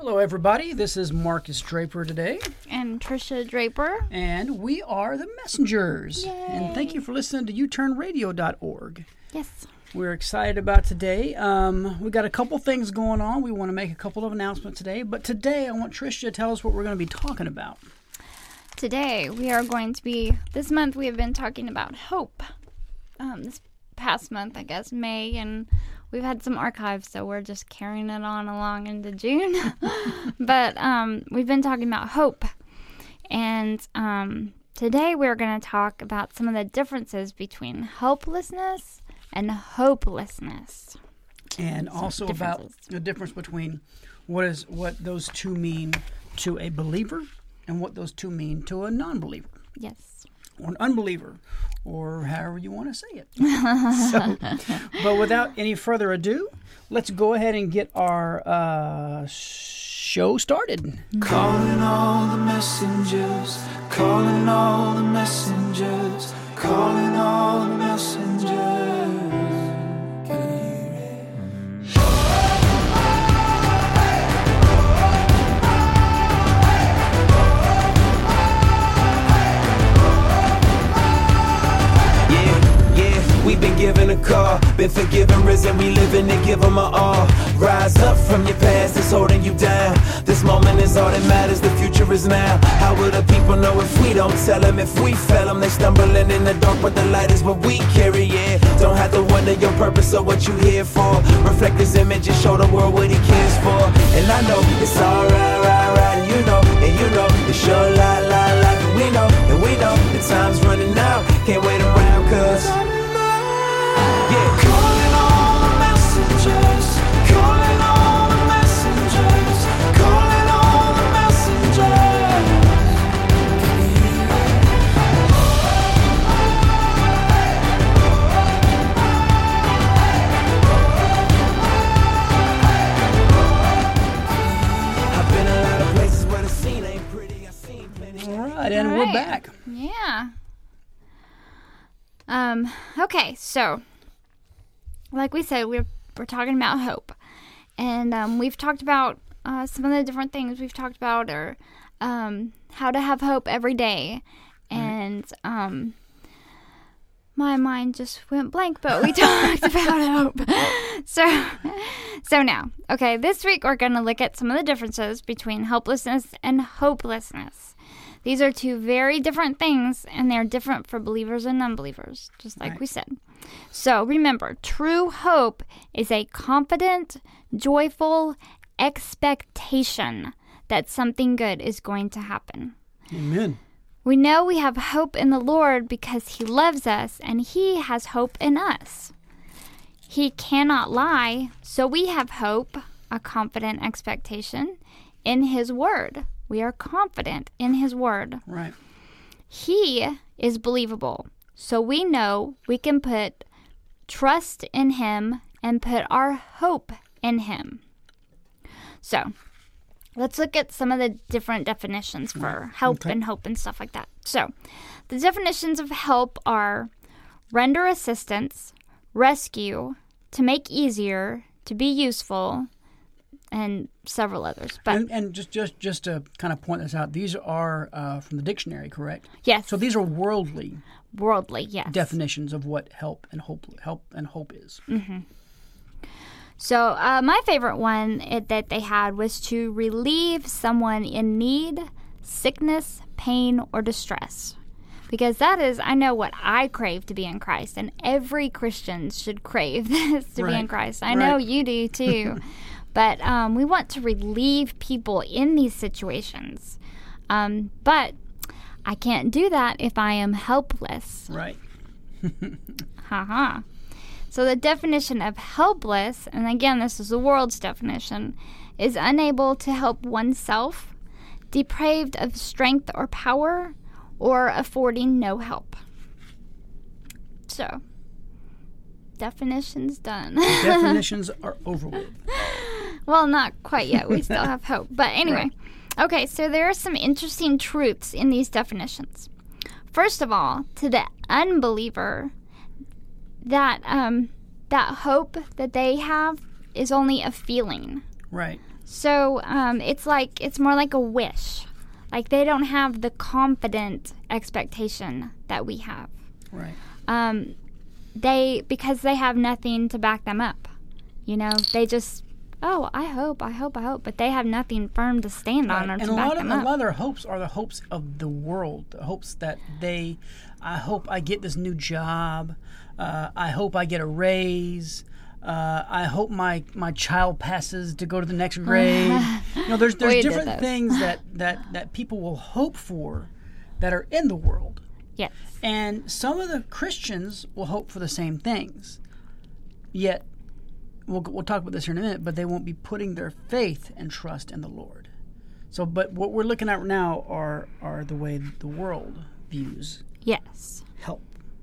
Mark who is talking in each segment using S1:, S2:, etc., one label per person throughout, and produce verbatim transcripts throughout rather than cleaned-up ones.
S1: Hello, everybody. This is Marcus Draper today.
S2: And Trisha Draper.
S1: And we are the Messengers.
S2: Yay.
S1: And thank you for listening to u turn radio dot org.
S2: Yes.
S1: We're excited about today. Um, we got a couple things going on. We want to make a couple of announcements today. But today, I want Trisha to tell us what we're going to be talking about.
S2: Today, we are going to be, this month we have been talking about hope. Um, this past month, I guess, May, and we've had some archives, so we're just carrying it on along into June. But um, we've been talking about hope. And um, today we're going to talk about some of the differences between helplessness and hopelessness.
S1: And
S2: Some
S1: also about the difference between what is what those two mean to a believer and what those two mean to a non-believer.
S2: Yes.
S1: Or an unbeliever, or however you want to say it. So, but without any further ado, let's go ahead and get our uh, show started.
S3: Calling all the messengers, calling all the messengers, calling all the messengers. Can you hear it? We've been given a call, been forgiven, risen, we living to give them our all. Rise up from your past that's holding you down. This moment is all that matters, the future is now. How will the people know if we don't tell them? If we fail them, they stumbling in the dark, but the light is what we carry, yeah. Don't have to wonder your purpose or what you here for. Reflect his image and show the world what he cares for. And I know it's all right, right, right, and you know, and you know, it's sure lie, lie, lie, and we know, and we know, the time's running out, can't wait around, cause yeah. Calling all the messengers, calling all the messengers, calling all the messengers. I've been a lot of places where the scene ain't pretty. I've seen plenty.
S1: All right, and
S2: All
S1: we're
S2: right.
S1: back.
S2: Yeah. Um, okay, so like we said, we're we're talking about hope. And um, we've talked about uh, some of the different things we've talked about are um, how to have hope every day. And um, my mind just went blank, but we talked about hope. So, so now, okay, this week we're going to look at some of the differences between helplessness and hopelessness. These are two very different things, and they're different for believers and unbelievers, just like
S1: Right.
S2: we said. So remember, true hope is a confident, joyful expectation that something good is going to happen.
S1: Amen.
S2: We know we have hope in the Lord because he loves us, and he has hope in us. He cannot lie, so we have hope, a confident expectation, in his word. We are confident in his word.
S1: Right.
S2: He is believable, so we know we can put trust in him and put our hope in him. So, let's look at some of the different definitions for help
S1: Okay.
S2: and hope and stuff like that. So, the definitions of help are render assistance, rescue, to make easier, to be useful, and several others. But
S1: And, and just, just, just to kind of point this out, these are uh, from the dictionary, correct?
S2: yes,
S1: So these are worldly
S2: worldly, yes.
S1: definitions of what help and hope, help and hope is.
S2: So uh, my favorite one it, that they had was to relieve someone in need, sickness, pain, or distress. Because that is, I know what I crave to be in Christ, and every Christian should crave this to be in
S1: Right.
S2: Christ. I know
S1: Right.
S2: you do too. But um, we want to relieve people in these situations. Um, but I can't do that if I am helpless.
S1: Right.
S2: Haha. So the definition of helpless, and again, this is the world's definition, is unable to help oneself, depraved of strength or power, or affording no help. So, definitions done.
S1: Definitions are over with.
S2: Well, not quite yet. We still have hope. But anyway, okay, so there are some interesting truths in these definitions. First of all, to the unbeliever, that um, that hope that they have is only a feeling.
S1: Right.
S2: So um, it's like it's more like a wish. Like they don't have the confident expectation that we have.
S1: Right.
S2: Um, they because they have nothing to back them up. You know, they just oh, I hope, I hope, I hope, but they have nothing firm to stand on
S1: Right.
S2: or
S1: And
S2: to
S1: a
S2: back
S1: lot of
S2: them
S1: a
S2: up.
S1: lot of their hopes are the hopes of the world. The hopes that they, I hope I get this new job. Uh, I hope I get a raise. Uh, I hope my, my child passes to go to the next grade. You know, there's
S2: We
S1: there's
S2: did
S1: different
S2: those.
S1: things that, that, that people will hope for that are in the world.
S2: Yes.
S1: And some of the Christians will hope for the same things. Yet, we'll, we'll talk about this here in a minute, but they won't be putting their faith and trust in the Lord. So, but what we're looking at now are, are the way the world views
S2: Yes.
S1: help.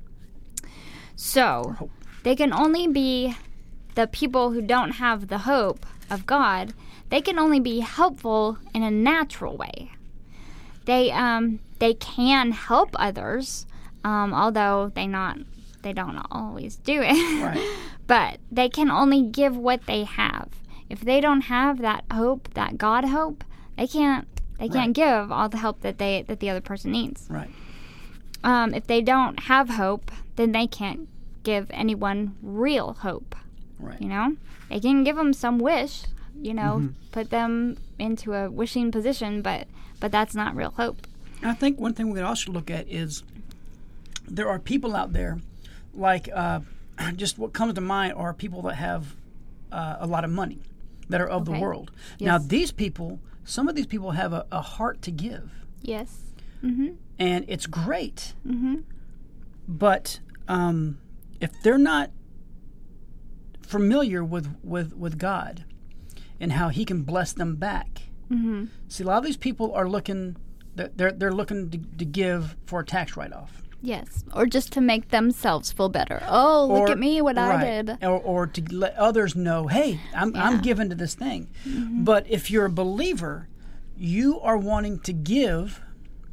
S2: So
S1: Hope.
S2: they can only be the people who don't have the hope of God. They can only be helpful in a natural way. They um they can help others, um, although they not they don't always do it.
S1: Right.
S2: But they can only give what they have. If they don't have that hope, that God hope, they can't they can't
S1: Right.
S2: give all the help that they that the other person needs.
S1: Right.
S2: Um, if they don't have hope, then they can't give anyone real hope.
S1: Right.
S2: You know, they can give them some wish. You know,
S1: Mm-hmm.
S2: put them into a wishing position, but but that's not real hope.
S1: I think one thing we can also look at is there are people out there, like uh, just what comes to mind are people that have uh, a lot of money, that are of
S2: Okay.
S1: the world. Now,
S2: Yes.
S1: these people, some of these people have a, a heart to give,
S2: Yes. Mm-hmm.
S1: and it's great.
S2: Mm-hmm.
S1: But um, if they're not familiar with, with, with God and how He can bless them back,
S2: Mm-hmm.
S1: see, a lot of these people are looking. They're they're, they're looking to, to give for a tax write-off.
S2: Yes. Or just to make themselves feel better. Oh, look
S1: Or-
S2: at me, what
S1: right.
S2: I did.
S1: Or, or to let others know, hey, I'm, I'm
S2: Yeah.
S1: giving to this thing. But if you're a believer, you are wanting to give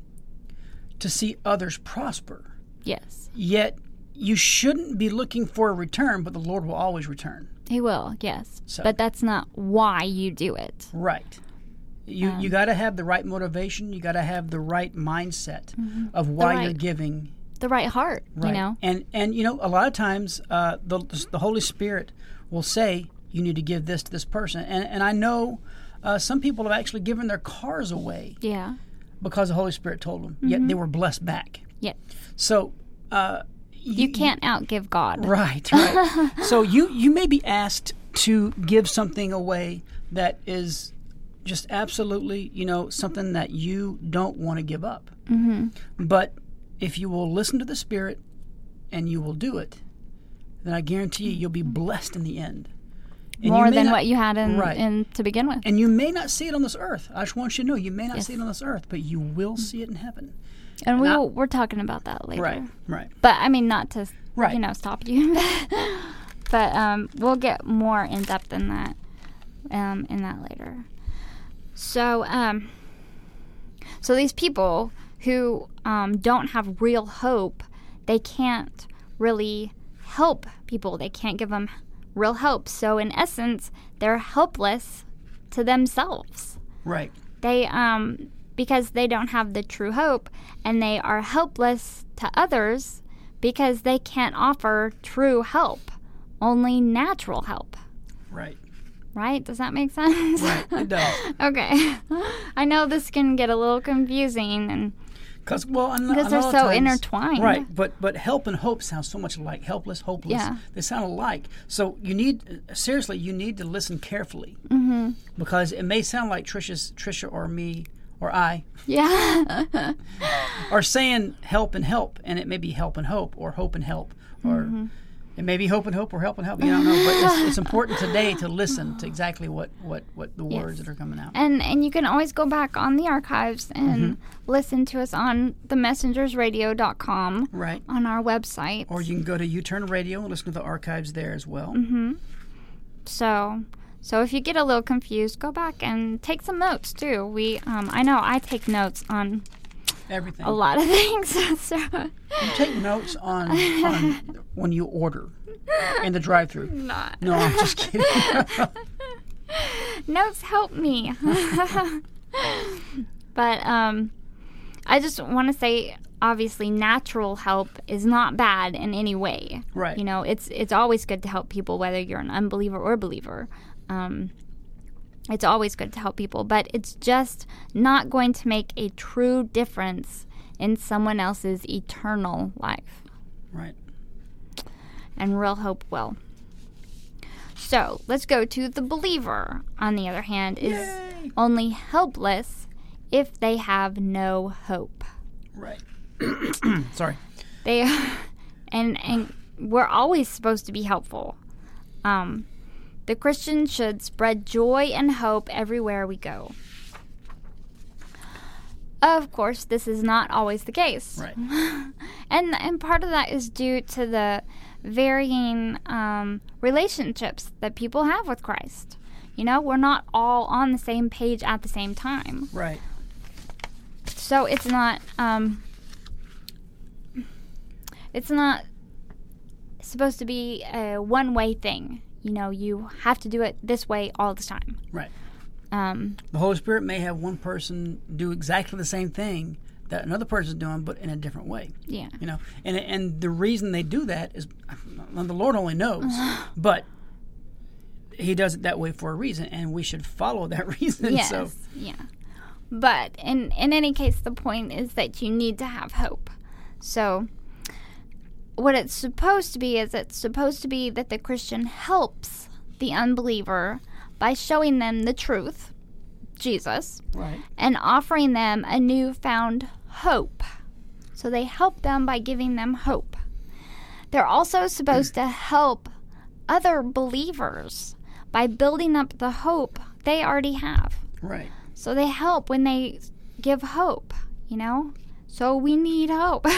S1: to see others prosper.
S2: Yes.
S1: Yet you shouldn't be looking for a return, but the Lord will always return.
S2: He will. Yes.
S1: So-
S2: But that's not why you do it.
S1: Right. You
S2: Um,
S1: you got to have the right motivation. You got to have the right mindset of why you're
S2: right-
S1: giving.
S2: The right heart.
S1: Right.
S2: You know.
S1: And and you know, a lot of times uh, the the Holy Spirit will say you need to give this to this person. And and I know uh, some people have actually given their cars away
S2: Yeah.
S1: because the Holy Spirit told them. Yet they were blessed back.
S2: Yes.
S1: So uh,
S2: You can't outgive God.
S1: Right, right. So you you may be asked to give something away that is just absolutely, you know, something that you don't want to give up. Mm-hmm. But if you will listen to the Spirit and you will do it, then I guarantee you you'll be blessed in the end. And you
S2: More
S1: may
S2: than
S1: not-
S2: what you had in,
S1: Right.
S2: in to begin with.
S1: And you may not see it on this earth. I just want you to know you may not
S2: Yes.
S1: see it on this earth, but you will see it in heaven.
S2: And we
S1: I-
S2: will, we're talking about that later.
S1: Right, right.
S2: But I mean, not to
S1: Right.
S2: you know stop you, but um, we'll get more in depth in that um, in that later. So um, so these people who um, don't have real hope, they can't really help people. They can't give them real hope. So in essence, they're helpless to themselves.
S1: Right.
S2: They um because they don't have the true hope, and they are helpless to others because they can't offer true help, only natural help.
S1: Right.
S2: Right? Does that make sense?
S1: Right. It does.
S2: Okay. I know this can get a little confusing, and
S1: Because well, and,
S2: Because
S1: and
S2: they're
S1: a lot
S2: so
S1: of times-
S2: intertwined.
S1: right? But but help and hope sound so much alike. Helpless, hopeless.
S2: Yeah.
S1: They sound alike. So you need seriously, you need to listen carefully mm-hmm. because it may sound like Trisha's Trisha or me or I
S2: yeah.
S1: are saying help and help, and it may be help and hope or hope and help or.
S2: Mm-hmm.
S1: It may be hope and hope or help and help. You don't know, but it's, it's important today to listen to exactly what, what, what the
S2: Yes.
S1: words that are coming out.
S2: And and you can always go back on the archives and
S1: Mm-hmm.
S2: listen to us on the messengers radio dot com
S1: Right.
S2: on our website.
S1: Or you can go to U-Turn Radio and listen to the archives there as well.
S2: Mm-hmm. So, so if you get a little confused, go back and take some notes too. We, um, I know I take notes on
S1: Everything.
S2: a lot of things. So,
S1: You take notes on, on when you order in the drive-through.
S2: not.
S1: No, I'm just kidding.
S2: Notes help me. But um, I just want to say, obviously, natural help is not bad in any way.
S1: Right.
S2: You know, it's it's always good to help people, whether you're an unbeliever or a believer. Um, it's always good to help people, but it's just not going to make a true difference in someone else's eternal life.
S1: Right.
S2: And real hope will. So, let's go to the believer, on the other hand, is
S1: Yay!
S2: only helpless if they have no hope.
S1: Right. Sorry.
S2: They and and we're always supposed to be helpful. Um, the Christian should spread joy and hope everywhere we go. Of course, this is not always the case.
S1: Right.
S2: and and part of that is due to the varying um, relationships that people have with Christ. You know, we're not all on the same page at the same time.
S1: Right.
S2: So it's not um, it's not supposed to be a one-way thing. You know, you have to do it this way all the time.
S1: Right.
S2: Um,
S1: The Holy Spirit may have one person do exactly the same thing that another person's doing, but in a different way.
S2: yeah.
S1: You know, and and the reason they do that is, well, the Lord only knows, but He does it that way for a reason, and we should follow that reason.
S2: Yes.
S1: So,
S2: Yeah. But in in any case, the point is that you need to have hope. So what it's supposed to be is it's supposed to be that the Christian helps the unbeliever by showing them the truth, Jesus,
S1: right.
S2: and offering them a newfound hope. So they help them by giving them hope. They're also supposed to help other believers by building up the hope they already have.
S1: Right.
S2: So they help when they give hope, you know? So we need hope.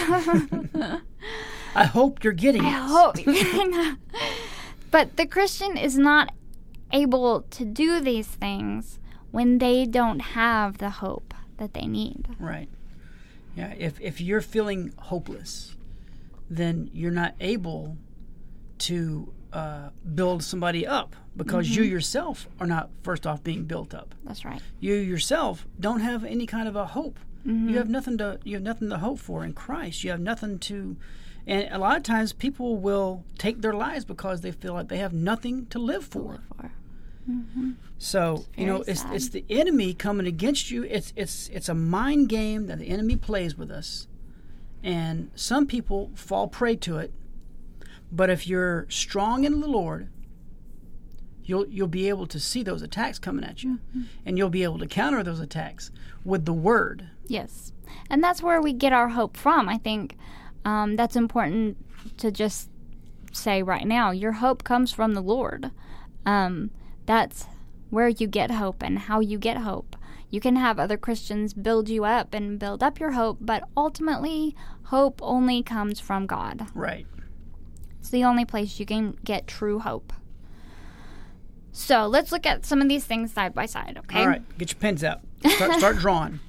S1: I hope you're getting
S2: I
S1: it.
S2: hope. But the Christian is not able to do these things when they don't have the hope that they need.
S1: Right. Yeah. If if you're feeling hopeless, then you're not able to uh, build somebody up because
S2: Mm-hmm.
S1: you yourself are not, first off, being built up.
S2: That's right.
S1: You yourself don't have any kind of a hope.
S2: Mm-hmm.
S1: You have nothing to you have nothing to hope for in Christ. You have nothing to, and a lot of times people will take their lives because they feel like they have nothing to live for.
S2: For.
S1: So you know,
S2: very
S1: it's
S2: sad.
S1: it's the enemy coming against you. It's it's it's a mind game that the enemy plays with us, and some people fall prey to it. But if you're strong in the Lord, you'll you'll be able to see those attacks coming at you,
S2: Mm-hmm.
S1: and you'll be able to counter those attacks with the Word.
S2: Yes. And that's where we get our hope from. I think um, that's important to just say right now. Your hope comes from the Lord. Um, that's where you get hope and how you get hope. You can have other Christians build you up and build up your hope, but ultimately, hope only comes from God.
S1: Right.
S2: It's the only place you can get true hope. So let's look at some of these things side by side, okay?
S1: All right. Get your pens out. Start, start drawing.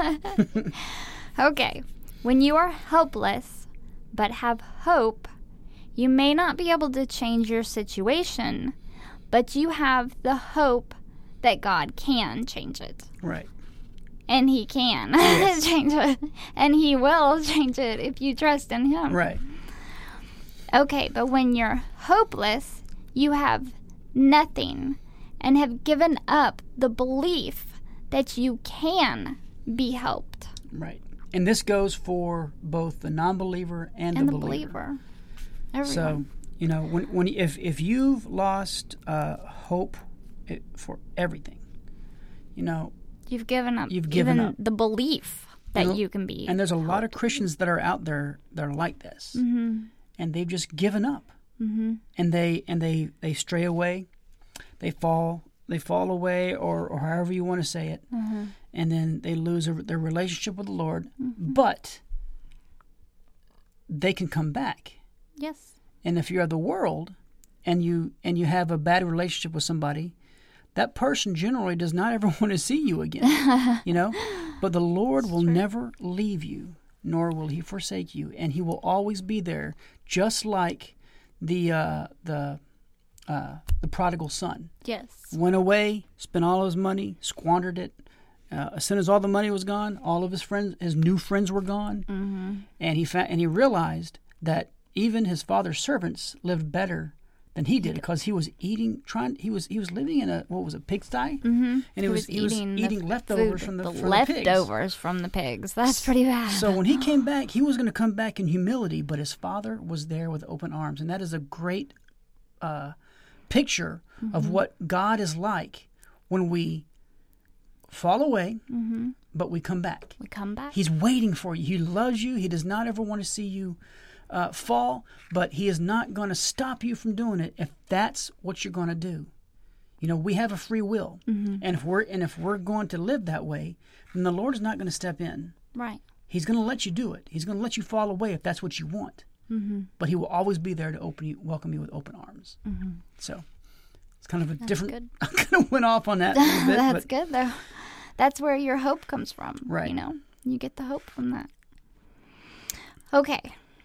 S2: Okay. When you are helpless but have hope, you may not be able to change your situation, but you have the hope that God can change it.
S1: Right.
S2: And He can
S1: Yes.
S2: change it. And He will change it if you trust in Him.
S1: Right.
S2: Okay, but when you're hopeless, you have nothing and have given up the belief that you can be helped.
S1: Right. And this goes for both the non-believer and,
S2: And
S1: the
S2: the
S1: believer.
S2: believer. Everyone.
S1: So, you know, when when if if you've lost uh, hope it, for everything, you know,
S2: You've given up.
S1: You've given
S2: even
S1: up.
S2: the belief that
S1: And-
S2: you can be.
S1: and there's a lot of Christians that are out there that are like this,
S2: Mm-hmm.
S1: and they've just given up,
S2: Mm-hmm.
S1: and they and they they stray away, they fall they fall away, or or however you want to say it,
S2: Mm-hmm.
S1: and then they lose their, their relationship with the Lord, but they can come back.
S2: Yes.
S1: And if you're of the world and you and you have a bad relationship with somebody, that person generally does not ever want to see you again. You know? But the Lord will never leave you, nor will He forsake you, and He will always be there, just like the uh, the uh, the prodigal son.
S2: Yes.
S1: Went away, spent all his money, squandered it. Uh, as soon as all the money was gone, all of his friends, his new friends were gone,
S2: Mm-hmm.
S1: and he fa- and he realized that even his father's servants lived better than he did because he was eating, trying. He was he was living in a what was it, pigsty,
S2: Mm-hmm.
S1: and he,
S2: He
S1: was
S2: was
S1: he was
S2: eating
S1: eating
S2: the
S1: leftovers
S2: food,
S1: from the,
S2: the
S1: from the pigs.
S2: leftovers from the pigs. That's pretty bad.
S1: So when he came back, he was going to come back in humility, but his father was there with open arms, and that is a great uh, picture
S2: Mm-hmm.
S1: of what God is like when we fall away,
S2: Mm-hmm.
S1: but we come back.
S2: We come back.
S1: He's waiting for you. He loves you. He does not ever want to see you uh, fall, but he is not going to stop you from doing it if that's what you're going to do. You know, we have a free will,
S2: Mm-hmm.
S1: and if we're and if we're going to live that way, then the Lord is not going to step in.
S2: Right.
S1: He's going to let you do it. He's going to let you fall away if that's what you want.
S2: Mm-hmm.
S1: But he will always be there to open you, welcome you with open arms.
S2: Mm-hmm.
S1: So it's kind of a
S2: That's
S1: different.
S2: good.
S1: I kind of went off on that a little bit,
S2: That's
S1: but
S2: good though. That's where your hope comes from.
S1: Right.
S2: You know, you get the hope from that. Okay.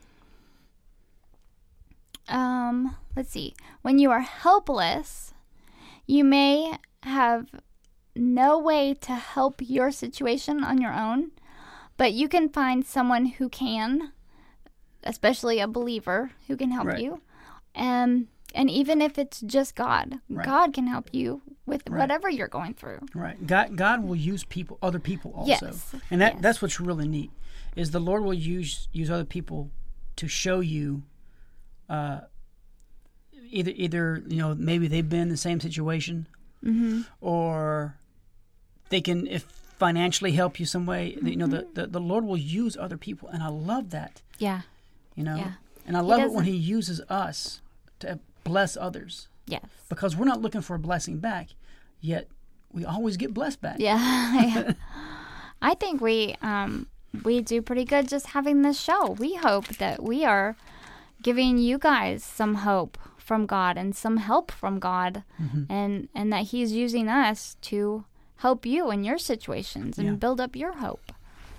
S2: Um, let's see. When you are helpless, you may have no way to help your situation on your own, but you can find someone who can, especially a believer who can help
S1: Right.
S2: you. Um, and even if it's just God,
S1: Right.
S2: God can help you with
S1: Right.
S2: whatever you're going through.
S1: right, God God will use people, other people also,
S2: Yes,
S1: and that
S2: yes.
S1: that's what's really neat, is the Lord will use use other people to show you, uh, either either you know maybe they've been in the same situation,
S2: Mm-hmm.
S1: or they can if financially help you some way. You know,
S2: Mm-hmm.
S1: the, the the Lord will use other people, and I love that.
S2: Yeah.
S1: You know,
S2: Yeah.
S1: and I love it when
S2: doesn't-
S1: He uses us to bless others,
S2: Yes.
S1: because we're not looking for a blessing back, yet we always get blessed back.
S2: Yeah. Yeah. I think we um we do pretty good just having this show. We hope that we are giving you guys some hope from God and some help from God,
S1: Mm-hmm.
S2: and and that He's using us to help you in your situations and
S1: Yeah.
S2: build up your hope.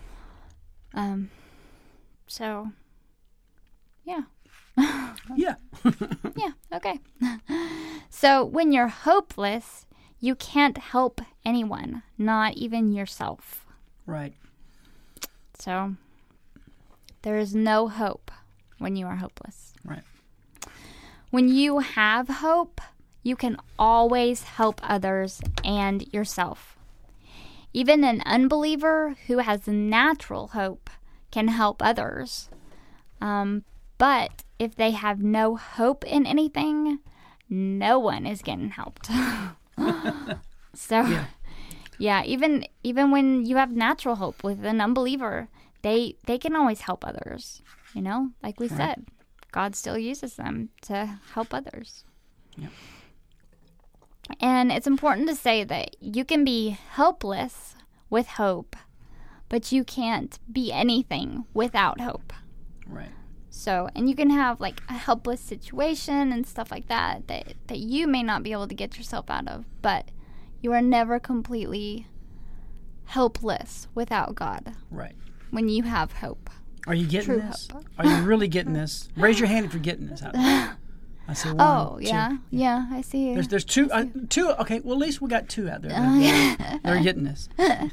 S2: Um. So. Yeah.
S1: Yeah.
S2: Yeah, okay. So when you're hopeless, you can't help anyone, not even yourself.
S1: Right.
S2: So there is no hope when you are hopeless.
S1: Right.
S2: When you have hope, you can always help others and yourself. Even an unbeliever who has natural hope can help others. Um, but if they have no hope in anything, no one is getting helped. So,
S1: Yeah.
S2: yeah, even even when you have natural hope with an unbeliever, they they can always help others. You know, like we
S1: Right.
S2: said, God still uses them to help others.
S1: Yep.
S2: And it's important to say that you can be helpless with hope, but you can't be anything without hope.
S1: Right.
S2: So, and you can have like a helpless situation and stuff like that that, that you may not be able to get yourself out of, but you are never completely helpless without God
S1: Right.
S2: when you have hope.
S1: Are you getting
S2: True
S1: this?
S2: hope.
S1: Are you really getting this? Raise your hand if you're getting this out there. I see one.
S2: Oh,
S1: two.
S2: yeah. Yeah, I see.
S1: There's there's two uh, two. Okay, well at least we got two out there.
S2: Oh,
S1: that, that are getting this.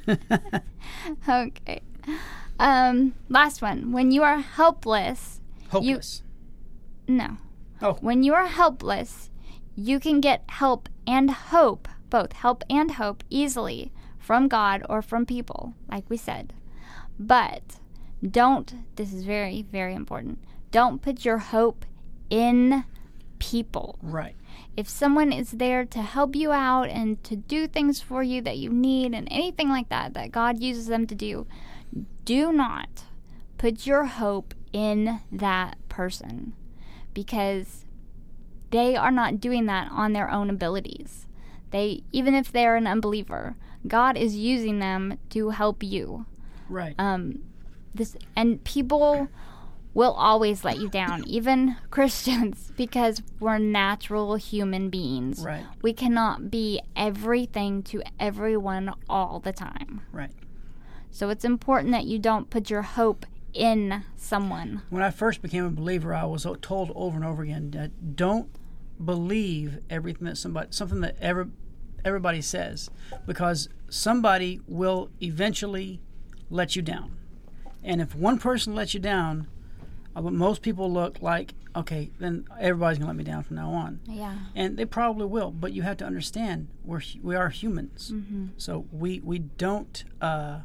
S2: Okay. Um, last one. When you are helpless,
S1: Hopeless.
S2: no.
S1: Oh.
S2: When you are helpless, you can get help and hope, both help and hope, easily from God or from people, like we said. But don't, this is very, very important, don't put your hope in people.
S1: Right.
S2: If someone is there to help you out and to do things for you that you need and anything like that, that God uses them to do, do not put your hope in that person, because they are not doing that on their own abilities. They, even if they're an unbeliever, God is using them to help you.
S1: Right.
S2: Um, this and people will always let you down, even Christians, because we're natural human beings.
S1: Right.
S2: We cannot be everything to everyone all the time.
S1: Right.
S2: So it's important that you don't put your hope in someone.
S1: When I first became a believer, I was told over and over again that don't believe everything that somebody, something that ever, everybody says, because somebody will eventually let you down. And if one person lets you down, uh, most people look like, okay, then everybody's gonna let me down from now on.
S2: Yeah.
S1: And they probably will, but you have to understand we're hu- we are humans,
S2: Mm-hmm.
S1: so we we don't uh,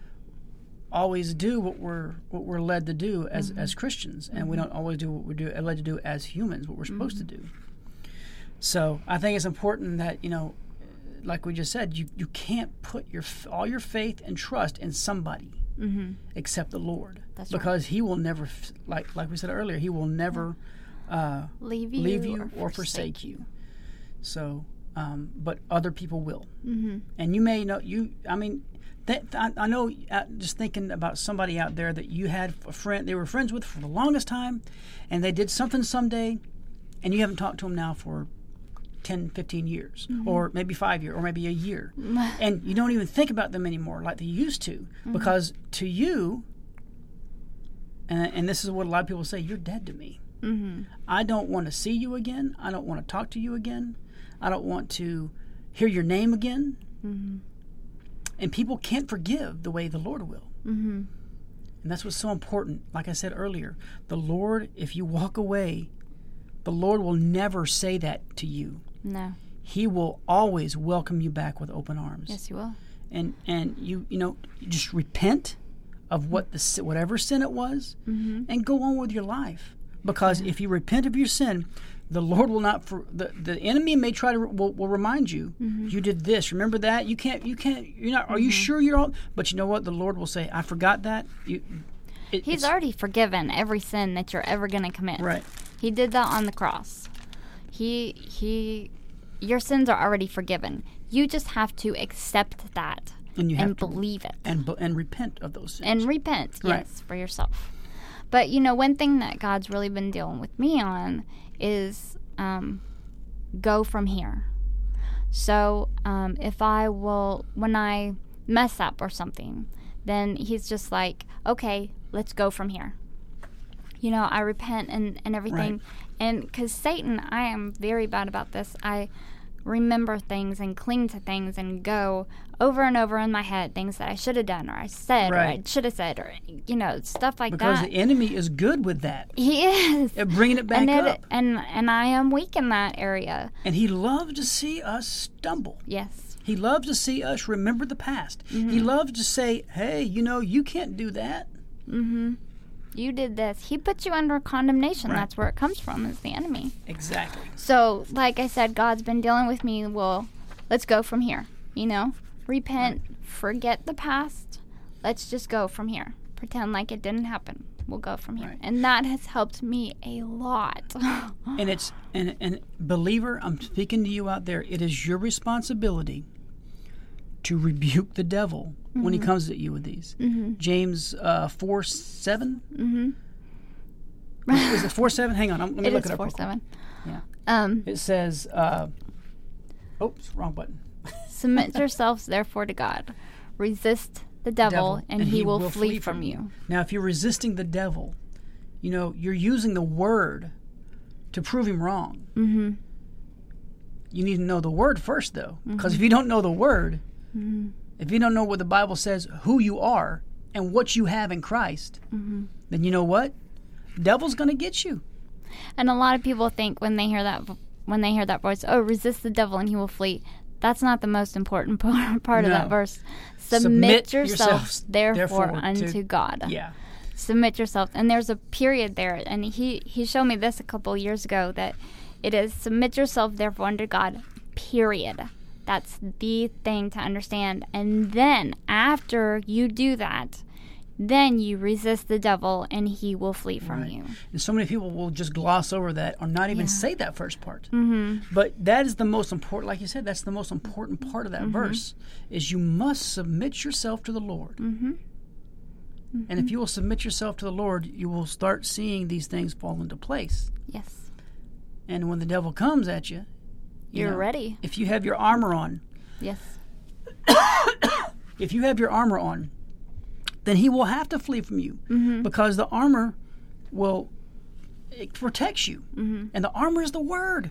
S1: always do what we're what we're led to do as,
S2: Mm-hmm.
S1: as Christians, and we don't always do what we're do, led to do as humans, what we're supposed
S2: Mm-hmm.
S1: to do. So I think it's important that, you know, like we just said, you, you can't put your f- all your faith and trust in somebody
S2: Mm-hmm.
S1: except the Lord,
S2: That's right.
S1: because He will never, f- like like we said earlier, He will never uh,
S2: Leave you,
S1: leave you
S2: or,
S1: or
S2: forsake.
S1: forsake you. So, um, but other people will,
S2: Mm-hmm.
S1: and you may know you. I mean, that, I, I know. Uh, just thinking about somebody out there that you had a friend, they were friends with for the longest time, and they did something someday, and you haven't talked to them now for ten, fifteen years,
S2: Mm-hmm.
S1: or maybe five years, or maybe a year, and you don't even think about them anymore like they used to,
S2: Mm-hmm.
S1: because to you, and, and this is what a lot of people say, you're dead to me.
S2: Mm-hmm.
S1: I don't want to see you again. I don't want to talk to you again. I don't want to hear your name again.
S2: Mm-hmm.
S1: And people can't forgive the way the Lord will.
S2: Mm-hmm.
S1: And that's what's so important. Like I said earlier, the Lord, if you walk away, the Lord will never say that to you.
S2: No.
S1: He will always welcome you back with open arms.
S2: Yes, you will.
S1: And and you you know you just repent of what the si- whatever sin it was,
S2: Mm-hmm.
S1: and go on with your life. Because if you repent of your sin, the Lord will not. For, the the enemy may try to will, will remind you.
S2: Mm-hmm.
S1: You did this. Remember that. You can't. You can't. You're not. Are you sure you're all? But you know what? The Lord will say, "I forgot that." You, it,
S2: He's
S1: it's-
S2: already forgiven every sin that you're ever going to commit.
S1: right.
S2: He did that on the cross. He he your sins are already forgiven. You just have to accept that
S1: And you have
S2: and
S1: to
S2: believe it.
S1: and be- and repent of those sins.
S2: And repent,
S1: Right.
S2: yes, for yourself. But you know, one thing that God's really been dealing with me on is um, go from here. So um, if I will, when I mess up or something, then He's just like, okay, let's go from here. You know, I repent and, and everything.
S1: Right.
S2: And because Satan, I am very bad about this. I remember things and cling to things and go over and over in my head things that I should have done or I said or I
S1: Right.
S2: should have said or, you know, stuff like
S1: because
S2: that.
S1: the enemy is good with that,
S2: He is.
S1: at bringing it back
S2: and, it,
S1: up,
S2: and and I am weak in that area.
S1: and he loves to see us stumble.
S2: Yes.
S1: He loves to see us remember the past.
S2: Mm-hmm.
S1: He loves to say, "Hey, you know, you can't do that."
S2: Mm-hmm. You did this. He puts you under condemnation.
S1: Right.
S2: That's where it comes from, is the enemy.
S1: Exactly.
S2: So, like I said, God's been dealing with me. Well, let's go from here. You know, repent, forget the past. Let's just go from here. Pretend like it didn't happen. We'll go from here.
S1: Right.
S2: And that has helped me a lot.
S1: And it's and and believer, I'm speaking to you out there. It is your responsibility to rebuke the devil mm-hmm. when he comes at you with these.
S2: Mm-hmm.
S1: James uh, four seven.
S2: Mm-hmm.
S1: Is it four seven? Hang on, I'm, let me
S2: It
S1: look
S2: is
S1: it up.
S2: four
S1: real quick.
S2: seven.
S1: Yeah.
S2: Um,
S1: It says, uh, "Oops, wrong button."
S2: submit yourselves therefore to God. Resist the devil,
S1: Devil,
S2: and, he, will, flee, from you.
S1: Now, if you're resisting the devil, you know you're using the word to prove him wrong.
S2: Mm-hmm.
S1: You need to know the word first, though, because if you don't know the word,
S2: Mm-hmm.
S1: if you don't know what the Bible says, who you are and what you have in Christ,
S2: Mm-hmm.
S1: then you know what? Devil's going to get you.
S2: And a lot of people think when they hear that when they hear that voice, oh, resist the devil and he will flee. That's not the most important part, part of
S1: No.
S2: that verse. Submit,
S1: Submit
S2: yourselves,
S1: yourselves,
S2: therefore,
S1: therefore,
S2: unto
S1: to-
S2: God.
S1: Yeah.
S2: Submit yourself. And there's a period there. And he, he showed me this a couple years ago, that it is submit yourself, therefore, unto God, period. That's the thing to understand. And then after you do that, then you resist the devil and he will flee from
S1: Right.
S2: you.
S1: And so many people will just gloss over that or not even
S2: Yeah.
S1: say that first part.
S2: Mm-hmm.
S1: But that is the most important, like you said, that's the most important part of that
S2: Mm-hmm.
S1: verse, is you must submit yourself to the Lord.
S2: Mm-hmm.
S1: And if you will submit yourself to the Lord, you will start seeing these things fall into place.
S2: Yes.
S1: And when the devil comes at you, you
S2: You're
S1: know,
S2: ready.
S1: If you have your armor on,
S2: Yes.
S1: if you have your armor on, then he will have to flee from you
S2: Mm-hmm.
S1: because the armor will, it protects you.
S2: Mm-hmm.
S1: And the armor is the word.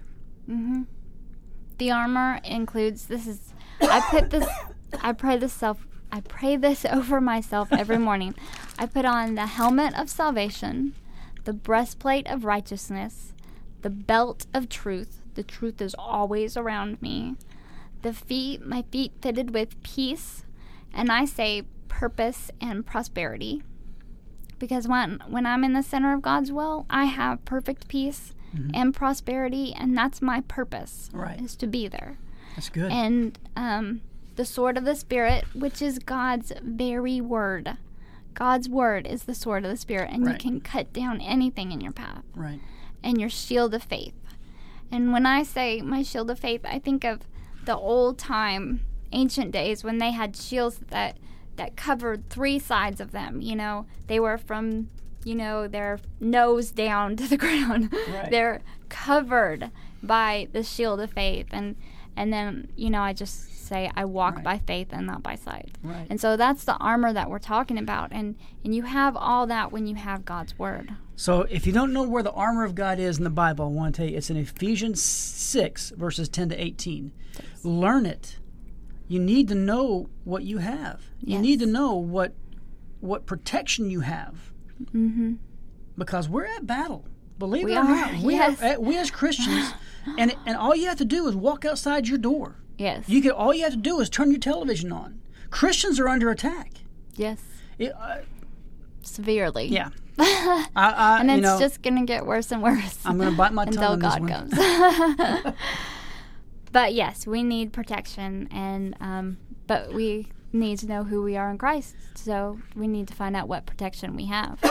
S2: Mm-hmm. The armor includes, this is, I put this, I pray this self, I pray this over myself every morning. I put on the helmet of salvation, the breastplate of righteousness, the belt of truth. The truth is always around me. The feet, my feet fitted with peace, and I say purpose and prosperity. Because when, when I'm in the center of God's will, I have perfect peace mm-hmm. and prosperity, and that's my purpose,
S1: right.
S2: is to be there.
S1: That's good.
S2: And um, the sword of the Spirit, which is God's very word. God's word is the sword of the Spirit, and right. you can cut down anything in your path.
S1: Right.
S2: And your shield of faith. And when I say my shield of faith, I think of the old time, ancient days when they had shields that that covered three sides of them. You know, they were from, you know, their nose down to the ground.
S1: Right.
S2: They're covered by the shield of faith. And and then, you know, I just say I walk right. by faith and not by sight.
S1: Right.
S2: And so that's the armor that we're talking about. And, and you have all that when you have God's word.
S1: So if you don't know where the armor of God is in the Bible, I want to tell you, it's in Ephesians six, verses ten to eighteen. Yes. Learn it. You need to know what you have. You
S2: yes.
S1: need to know what what protection you have.
S2: Mm-hmm.
S1: Because we're at battle. Believe
S2: we
S1: it or
S2: are.
S1: not. We,
S2: yes.
S1: are, we as Christians, and and all you have to do is walk outside your door.
S2: Yes.
S1: You can. All you have to do is turn your television on. Christians are under attack.
S2: Yes.
S1: It, uh,
S2: Severely.
S1: Yeah. I, I,
S2: and it's
S1: you know,
S2: just going to get worse and worse.
S1: I'm going to bite my tongue
S2: until
S1: on
S2: God
S1: this one.
S2: comes. But yes, we need protection, and um, but we need to know who we are in Christ. So we need to find out what protection we have.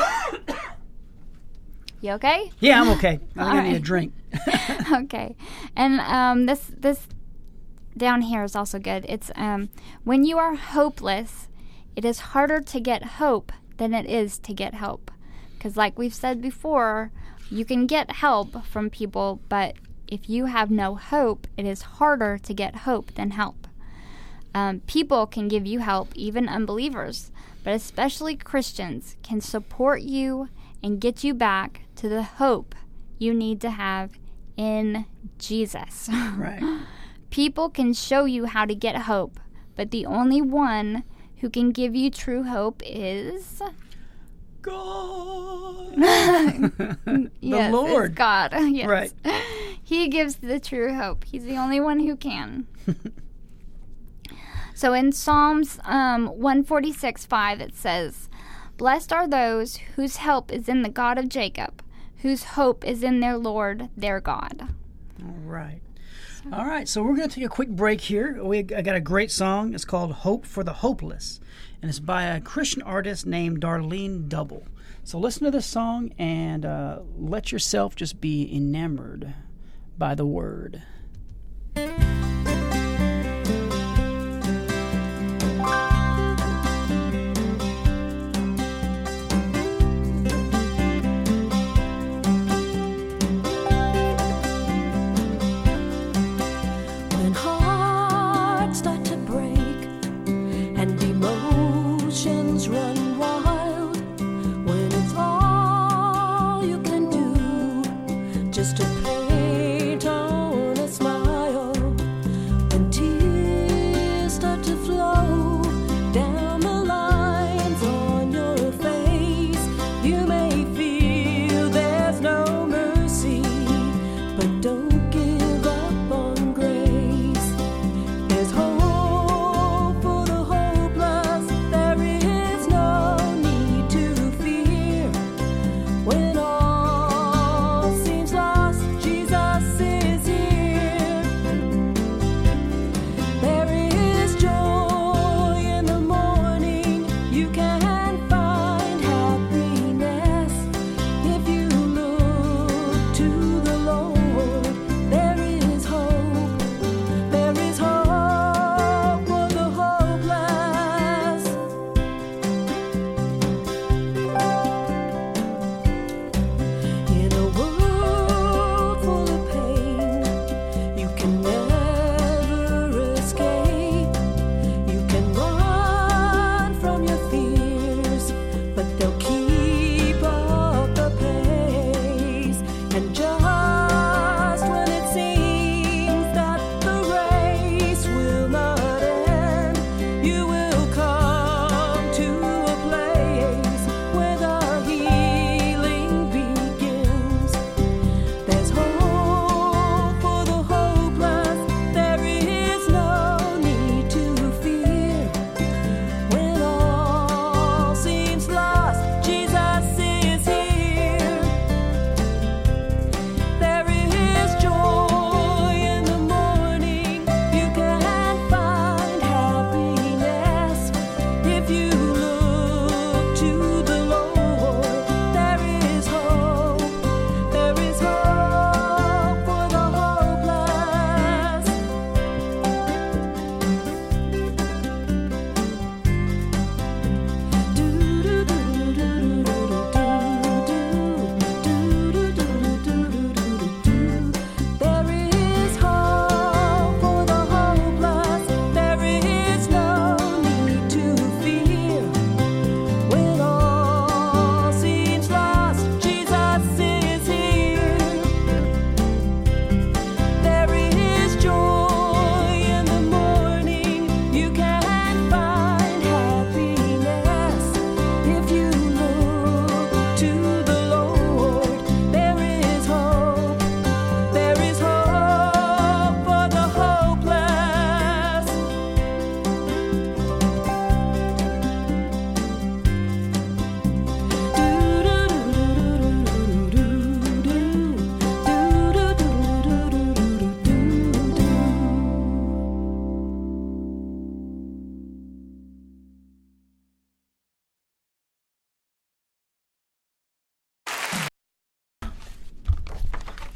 S2: You okay?
S1: Yeah, I'm okay. I'm going
S2: right.
S1: to need a drink.
S2: Okay. And um, this this down here is also good. It's um, when you are hopeless, it is harder to get hope than it is to get help. Because like we've said before, you can get help from people, but if you have no hope, it is harder to get hope than help. Um, people can give you help, even unbelievers, but especially Christians can support you and get you back to the hope you need to have in Jesus.
S1: Right.
S2: People can show you how to get hope, but the only one who can give you true hope is
S1: God.
S2: the yes,
S1: Lord.
S2: It's God. Yes.
S1: Right.
S2: He gives the true hope. He's the only one who can. So in Psalms um, one forty-six, five, it says, "Blessed are those whose help is in the God of Jacob, whose hope is in their Lord, their God."
S1: All right. So. All right, so we're going to take a quick break here. We I got a great song. It's called Hope for the Hopeless, and it's by a Christian artist named Darlene Double. So listen to this song and uh, let yourself just be enamored by the Word.
S4: Run wild when it's all you can do just to paint on a smile.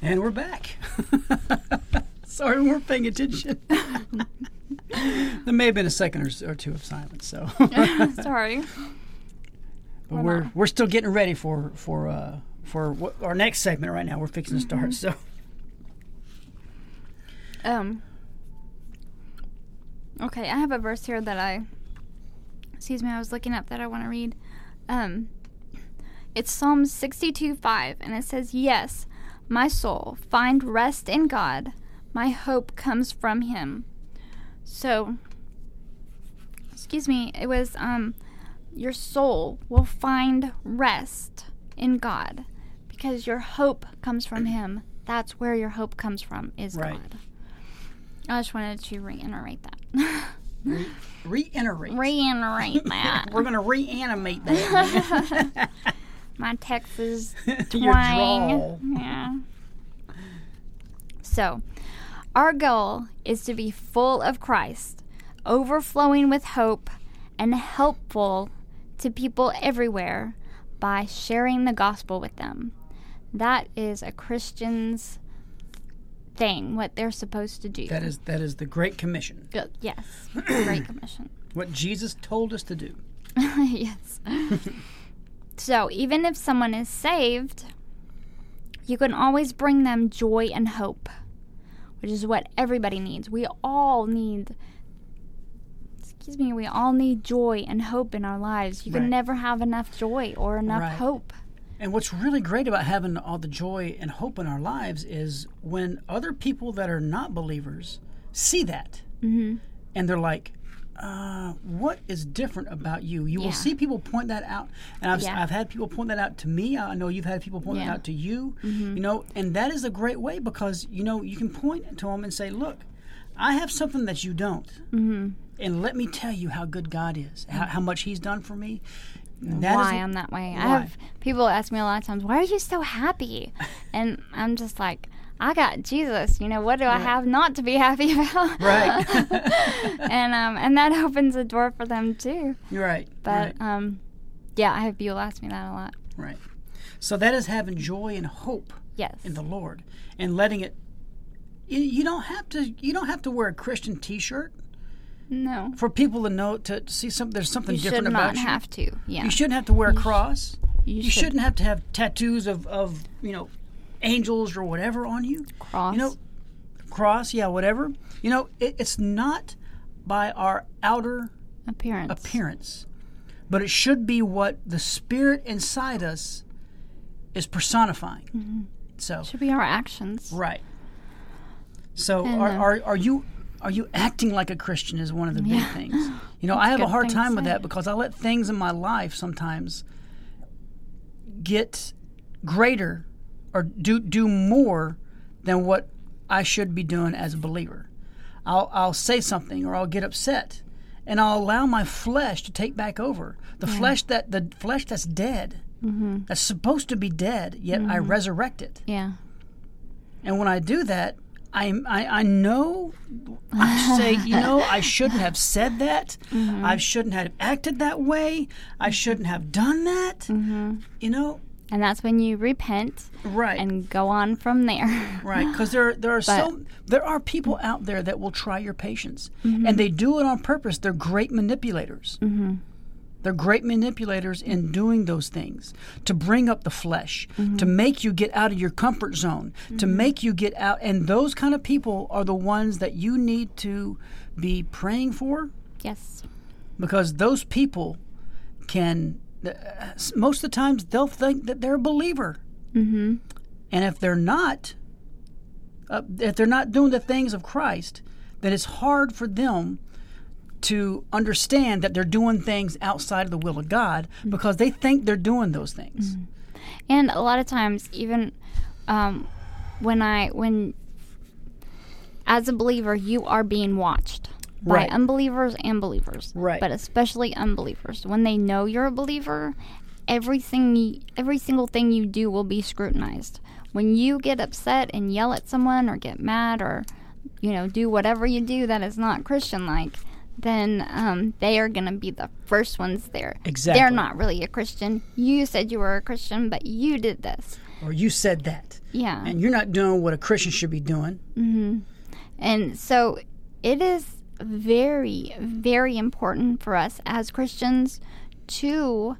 S1: And we're back. Sorry, we weren't paying attention. There may have been a second or, or two of silence. So
S2: Sorry.
S1: but we're we're, we're still getting ready for for uh, for what, our next segment right now. We're fixing to start. So
S2: Um. Okay, I have a verse here that I. Excuse me, I was looking up that I want to read. Um. It's Psalm sixty-two five, and it says, "Yes, my soul, find rest in God. My hope comes from Him." So, excuse me, it was, um, your soul will find rest in God because your hope comes from Him. That's where your hope comes from, is
S1: Right.
S2: God. I just wanted to reiterate that.
S1: Re- reiterate.
S2: reiterate that.
S1: We're going to reanimate that.
S2: My Texas
S1: To your
S2: twang.
S1: drawl.
S2: Yeah. So, our goal is to be full of Christ, overflowing with hope, and helpful to people everywhere by sharing the gospel with them. That is a Christian's thing, what they're supposed to do.
S1: That is that is the Great Commission.
S2: Good. Yes. Great Commission.
S1: What Jesus told us to do.
S2: Yes. So, even if someone is saved, you can always bring them joy and hope, which is what everybody needs. We all need, excuse me, we all need joy and hope in our lives. You can
S1: Right.
S2: never have enough joy or enough
S1: Right.
S2: hope.
S1: And what's really great about having all the joy and hope in our lives is when other people that are not believers see that.
S2: Mm-hmm.
S1: And they're like, uh, what is different about you? You
S2: Yeah.
S1: will see people point that out. And I've,
S2: Yeah.
S1: I've had people point that out to me. I know you've had people point that
S2: Yeah.
S1: out to you.
S2: Mm-hmm.
S1: You know, and that is a great way because, you know, you can point to them and say, look, I have something that you don't.
S2: Mm-hmm.
S1: And let me tell you how good God is, how, how much He's done for me. And that
S2: Why
S1: is-
S2: I'm that way. I
S1: Why?
S2: have people ask me a lot of times, why are you so happy? And I'm just like, I got Jesus. You know, what do I have not to be happy about?
S1: Right.
S2: and um, and that opens a door for them too.
S1: You're right.
S2: But
S1: right.
S2: um, yeah, I have people ask me that a lot.
S1: Right. So that is having joy and hope
S2: Yes.
S1: in the Lord and letting it. You, you don't have to. You don't have to wear a Christian T-shirt
S2: No.
S1: for people to know to, to see something. There's something
S2: You
S1: different
S2: should
S1: about
S2: not
S1: you.
S2: have to. Yeah.
S1: You shouldn't have to wear a cross.
S2: You,
S1: You
S2: should
S1: shouldn't have to have tattoos of, of you know angels or whatever on you.
S2: cross.
S1: You know, cross. Yeah, whatever. You know, it, it's not by our outer
S2: appearance.
S1: appearance, but it should be what the Spirit inside us is personifying.
S2: Mm-hmm.
S1: So,
S2: Should be our actions.
S1: right. So,
S2: And,
S1: are,
S2: uh,
S1: are are you are you acting like a Christian? Is one of the big
S2: Yeah.
S1: things. You know,
S2: That's
S1: I
S2: a
S1: have a
S2: good
S1: hard
S2: thing to
S1: time with
S2: say.
S1: that because I let things in my life sometimes get greater or do do more than what I should be doing as a believer. I'll I'll say something or I'll get upset, and I'll allow my flesh to take back over. The flesh that the flesh that's dead,
S2: Mm-hmm.
S1: that's supposed to be dead, yet I resurrect it.
S2: Yeah.
S1: And when I do that, I I, I know I say, you know, I shouldn't have said that.
S2: Mm-hmm.
S1: I shouldn't have acted that way. I shouldn't have done that.
S2: Mm-hmm.
S1: You know,
S2: And that's when you repent
S1: right?
S2: and go on from there.
S1: Right, because there there are
S2: But-
S1: so there are people out there that will try your patience,
S2: Mm-hmm.
S1: and they do it on purpose. They're great manipulators.
S2: Mm-hmm.
S1: They're great manipulators in doing those things to bring up the flesh,
S2: Mm-hmm.
S1: to make you get out of your comfort zone, to make you get out. And those kind of people are the ones that you need to be praying for,
S2: Yes.
S1: because those people can. Uh, most of the times they'll think that they're a believer.
S2: Mm-hmm.
S1: And if they're not, uh, if they're not doing the things of Christ, then it's hard for them to understand that they're doing things outside of the will of God because they think they're doing those things.
S2: And a lot of times, even um, when I, when, as a believer, you are being watched by
S1: Right.
S2: unbelievers and believers.
S1: Right.
S2: But especially unbelievers. When they know you're a believer, everything, you, every single thing you do will be scrutinized. When you get upset and yell at someone or get mad or, you know, do whatever you do that is not Christian-like, then um, they are going to be the first ones there.
S1: Exactly.
S2: They're not really a Christian. You said you were a Christian, but you did this.
S1: or you said that.
S2: Yeah.
S1: And you're not doing what a Christian should be doing.
S2: Mm-hmm. And so it is very, very important for us as Christians to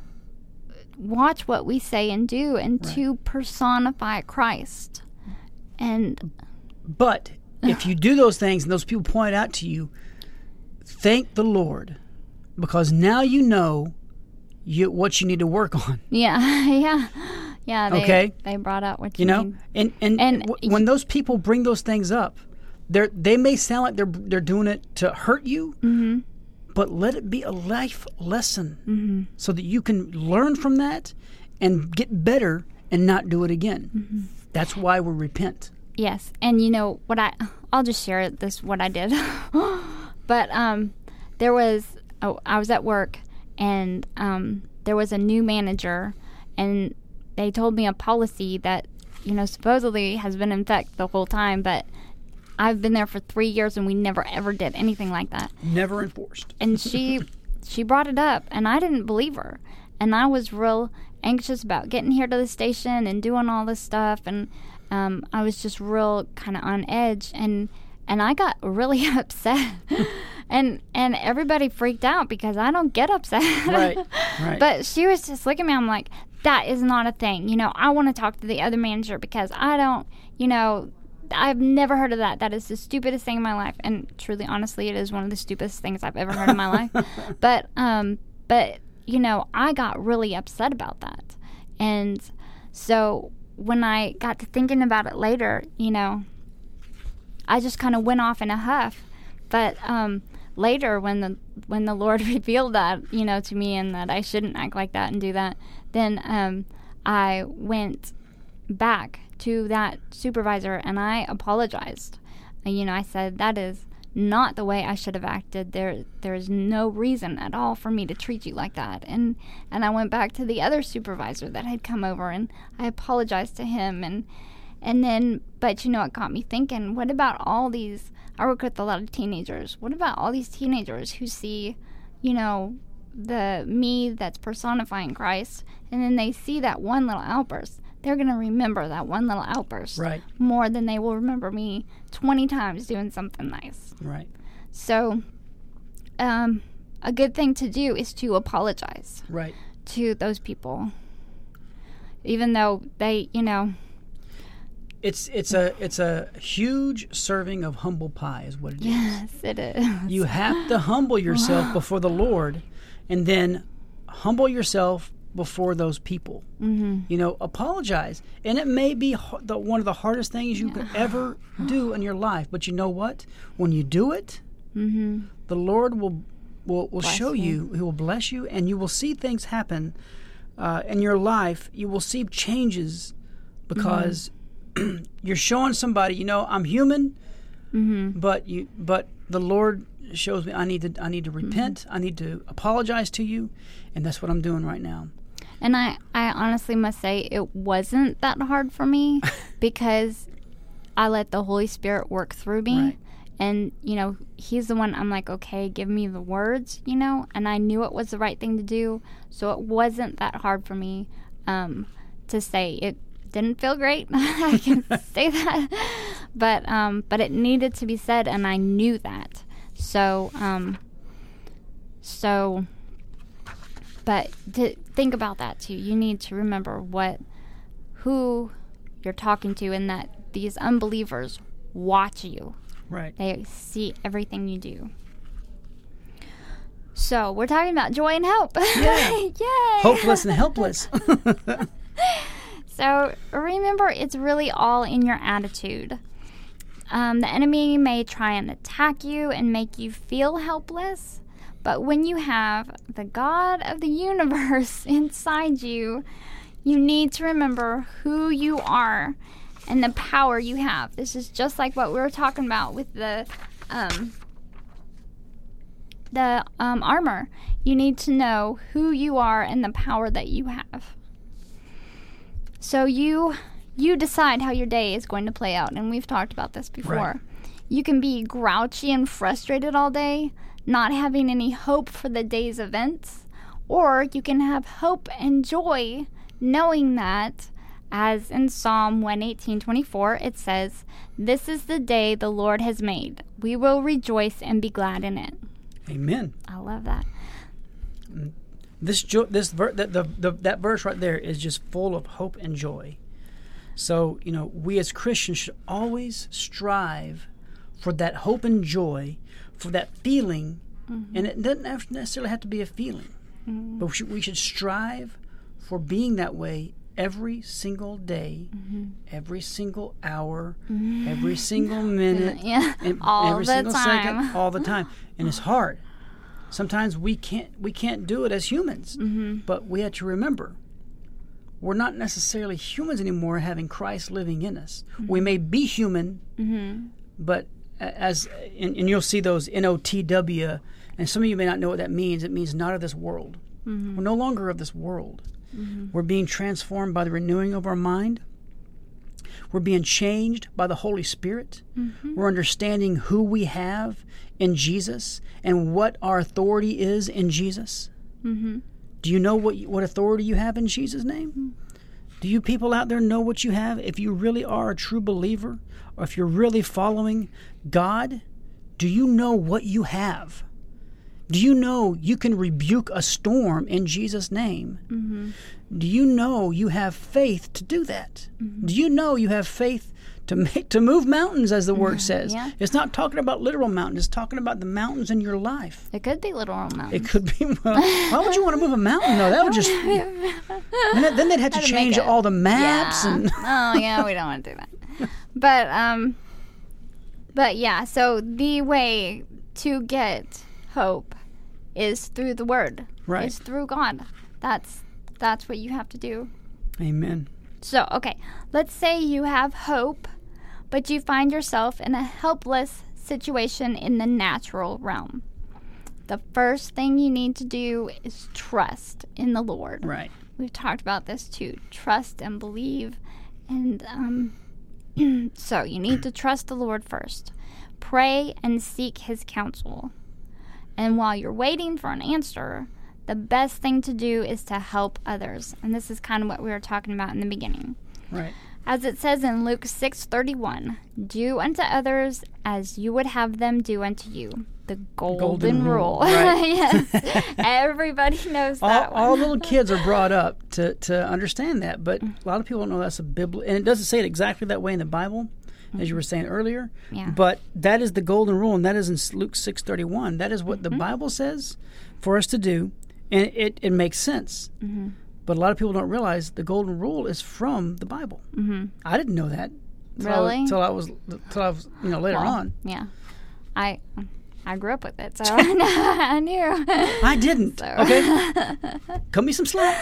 S2: watch what we say and do and
S1: Right.
S2: to personify Christ. And
S1: But if you do those things and those people point out to you, thank the Lord, because now you know you, what you need to work on.
S2: yeah, yeah. Yeah, they,
S1: Okay.
S2: they brought out what you,
S1: You know,
S2: need.
S1: and and,
S2: And
S1: w- when those people bring those things up, they they may sound like they're they're doing it to hurt you,
S2: Mm-hmm.
S1: but let it be a life lesson,
S2: Mm-hmm.
S1: so that you can learn from that and get better and not do it again.
S2: Mm-hmm.
S1: That's why we repent.
S2: Yes, and you know what I I'll just share this what I did. But um there was oh, I was at work and um there was a new manager and they told me a policy that, you know, supposedly has been in effect the whole time, but I've been there for three years and we never ever did anything like that.
S1: Never enforced.
S2: And she she brought it up and I didn't believe her. And I was real anxious about getting here to the station and doing all this stuff, and um, I was just real kind of on edge, and and I got really upset. and and everybody freaked out because I don't get upset.
S1: Right, right.
S2: But she was just looking at me. I'm like, that is not a thing. You know, I want to talk to the other manager because I don't, you know, I've never heard of that. That is the stupidest thing in my life. And truly, honestly, it is one of the stupidest things I've ever heard in my life. But, um, but, you know, I got really upset about that. And so when I got to thinking about it later, you know, I just kind of went off in a huff. But, um, later when the when the Lord revealed that, you know, to me, and that I shouldn't act like that and do that, then um, I went back to that supervisor and I apologized. And, you know, I said, that is not the way I should have acted. There there is no reason at all for me to treat you like that. And and I went back to the other supervisor that had come over and I apologized to him. And and then, but you know, it got me thinking, what about all these, I work with a lot of teenagers. What about all these teenagers who see, you know, the me that's personifying Christ, and then they see that one little outburst? They're going to remember that one little outburst
S1: Right.
S2: more than they will remember me twenty times doing something nice.
S1: Right.
S2: So, um, a good thing to do is to apologize
S1: Right.
S2: to those people, even though they, you know,
S1: It's it's a it's a huge serving of humble pie is what it is.
S2: yes, it is.
S1: You have to humble yourself before the Lord, and then humble yourself before those people. Mm-hmm. You know, apologize, and it may be h- the, one of the hardest things you could ever do in your life. But you know what? When you do it,
S2: Mm-hmm.
S1: the Lord will will, will
S2: Bless
S1: show
S2: you.
S1: you. He will bless you, and you will see things happen uh, in your life. You will see changes because
S2: Mm-hmm.
S1: you're showing somebody. You know, I'm human.
S2: Mm-hmm.
S1: But you, but the Lord shows me I need to, I need to repent.
S2: Mm-hmm.
S1: I need to apologize to you, and that's what I'm doing right now.
S2: And I, I honestly must say it wasn't that hard for me because I let the Holy Spirit work through me.
S1: Right.
S2: And, you know, he's the one I'm like, okay, give me the words, you know, and I knew it was the right thing to do. So it wasn't that hard for me um, to say. It didn't feel great. I can say that. But, um, but it needed to be said, and I knew that. So, um, so, but to think about that too, you need to remember what, who you're talking to, and that these unbelievers watch you.
S1: Right.
S2: They see everything you do. So we're talking about joy and hope.
S1: Yeah.
S2: Yay!
S1: Hopeless and helpless.
S2: So remember, it's really all in your attitude. Um, the enemy may try and attack you and make you feel helpless, but when you have the God of the universe inside you, you need to remember who you are and the power you have. This is just like what we were talking about with the um, the um, armor. You need to know who you are and the power that you have. So you you decide how your day is going to play out, and we've talked about this before.
S1: Right.
S2: You can be grouchy and frustrated all day, not having any hope for the day's events, or you can have hope and joy knowing that As in Psalm one eighteen twenty-four, it says, "This is the day the Lord has made. We will rejoice and be glad in it."
S1: Amen.
S2: I love that.
S1: This jo- this ver- the, the, the, that verse right there is just full of hope and joy. So, you know, we as Christians should always strive for that hope and joy, for that feeling, mm-hmm. and it doesn't have necessarily have to be a feeling, mm-hmm. but we should, we should strive for being that way every single day, mm-hmm. every single hour, mm-hmm. every single minute,
S2: yeah.
S1: and
S2: all
S1: every
S2: the
S1: single
S2: time.
S1: second, all the time. And it's hard. Sometimes we can't we can't do it as humans, mm-hmm. but we have to remember we're not necessarily humans anymore, having Christ living in us. Mm-hmm. We may be human, mm-hmm. but as and, and you'll see those N O T W, and some of you may not know what that means. It means not of this world. Mm-hmm. We're no longer of this world. Mm-hmm. We're being transformed by the renewing of our mind. We're being changed by the Holy Spirit. Mm-hmm. We're understanding who we have in Jesus and what our authority is in Jesus. Mm-hmm. Do you know what you, what authority you have in Jesus' name? Mm-hmm. Do you people out there know what you have? If you really are a true believer, or if you're really following God, do you know what you have? Do you know you can rebuke a storm in Jesus' name? Mm-hmm. Do you know you have faith to do that? Mm-hmm. Do you know you have faith to make to move mountains, as the mm-hmm. word says?
S2: Yeah.
S1: It's not talking about literal mountains. It's talking about the mountains in your life.
S2: It could be literal mountains.
S1: It could be. Well, why would you want to move a mountain, though? That would just... then, then they'd have to
S2: That'd
S1: change all the maps.
S2: Yeah.
S1: and
S2: Oh, yeah, we don't want to do that. But, um, but yeah, so the way to get hope is through the Word.
S1: Right.
S2: It's through God. That's that's what you have to do.
S1: Amen.
S2: So, okay, let's say you have hope, but you find yourself in a helpless situation in the natural realm. The first thing you need to do is trust in the Lord.
S1: Right.
S2: We've talked about this too. Trust and believe. And um, so you need to trust the Lord first. Pray and seek His counsel. And while you're waiting for an answer, the best thing to do is to help others. And this is kind of what we were talking about in the beginning.
S1: Right.
S2: As it says in Luke six thirty-one, "Do unto others as you would have them do unto you." The golden,
S1: golden rule.
S2: rule.
S1: Right.
S2: Yes. Everybody knows that
S1: all,
S2: one.
S1: all little kids are brought up to, to understand that, but a lot of people don't know that's a biblical, and it doesn't say it exactly that way in the Bible, as you were saying earlier.
S2: Yeah.
S1: But that is the golden rule, and that is in Luke six thirty-one. That is what mm-hmm. the Bible says for us to do, and it, it makes sense. Mm-hmm. But a lot of people don't realize the golden rule is from the Bible. Mm-hmm. I didn't know that.
S2: Really?
S1: Until I was, till I was, you know, later
S2: well,
S1: on.
S2: Yeah. I I grew up with it, so I, know, I knew.
S1: I didn't. So. Okay. Cut me some slack.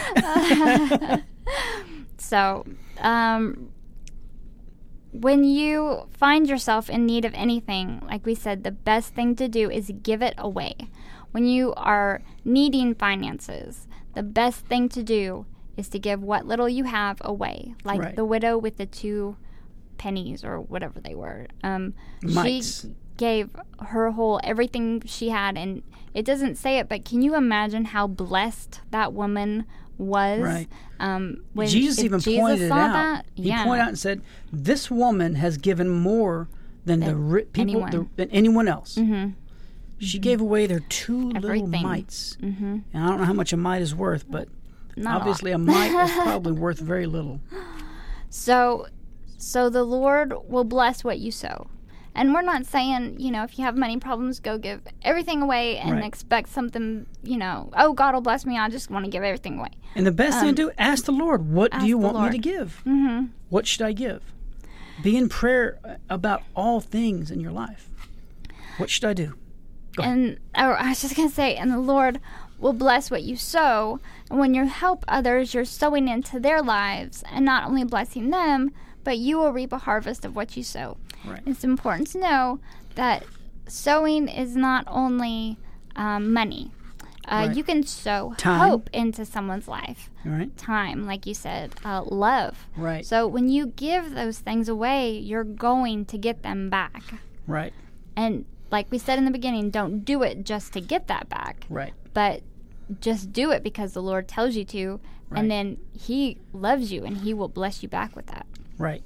S2: So, um, when you find yourself in need of anything, like we said, the best thing to do is give it away. When you are needing finances, the best thing to do is to give what little you have away. Like
S1: right.
S2: the widow with the two pennies or whatever they were. Um,
S1: Mites.
S2: She gave her whole, everything she had. And it doesn't say it, but can you imagine how blessed that woman was?
S1: Right.
S2: Um, when,
S1: Jesus even
S2: Jesus
S1: pointed it
S2: saw
S1: out.
S2: That,
S1: he
S2: yeah.
S1: pointed out and said, "This woman has given more than, than the ri- people
S2: anyone.
S1: The, than anyone else."
S2: Mm-hmm.
S1: She mm-hmm. gave away their two
S2: Everything.
S1: little mites,
S2: mm-hmm.
S1: and I don't know how much a mite is worth, but
S2: Not
S1: obviously
S2: a,
S1: a mite is probably worth very little.
S2: So, so the Lord will bless what you sow. And we're not saying, you know, if you have money problems, go give everything away and
S1: right.
S2: expect something, you know, oh, God will bless me, I just want to give everything away.
S1: And the best
S2: Um,
S1: thing to do, ask the Lord, what do you want
S2: Lord.
S1: me to give?
S2: Mm-hmm.
S1: What should I give? Be in prayer about all things in your life. What should I do? Go ahead.
S2: And or I was just going to say, and the Lord will bless what you sow. And when you help others, you're sowing into their lives and not only blessing them, but you will reap a harvest of what you sow.
S1: Right.
S2: It's important to know that sowing is not only um, money. Uh,
S1: Right.
S2: You can sow
S1: Time.
S2: hope into someone's life.
S1: All right.
S2: Time, like you said, uh, love.
S1: Right.
S2: So when you give those things away, you're going to get them back.
S1: Right.
S2: And like we said in the beginning, don't do it just to get that back.
S1: Right.
S2: But just do it because the Lord tells you to,
S1: Right.
S2: and then He loves you and He will bless you back with that.
S1: Right.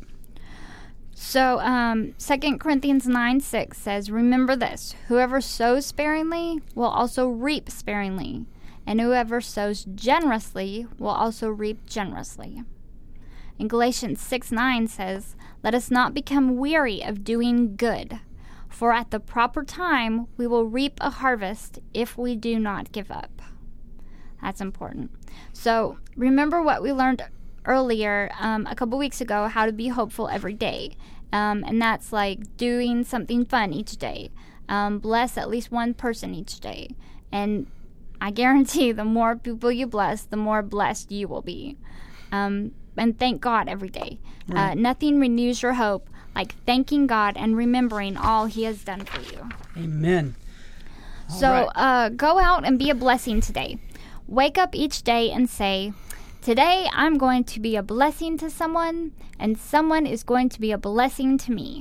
S2: So, um, Second Corinthians nine six says, "Remember this, whoever sows sparingly will also reap sparingly, and whoever sows generously will also reap generously." And Galatians six nine says, "Let us not become weary of doing good, for at the proper time we will reap a harvest if we do not give up." That's important. So remember what we learned earlier um, a couple weeks ago, how to be hopeful every day. Um, and that's like doing something fun each day. Um, bless at least one person each day. And I guarantee the more people you bless, the more blessed you will be. Um, and thank God every day.
S1: Right.
S2: Uh, nothing renews your hope like thanking God and remembering all He has done for you.
S1: Amen. All
S2: So
S1: right.
S2: uh, go out and be a blessing today. Wake up each day and say, "Today I'm going to be a blessing to someone, and someone is going to be a blessing to me.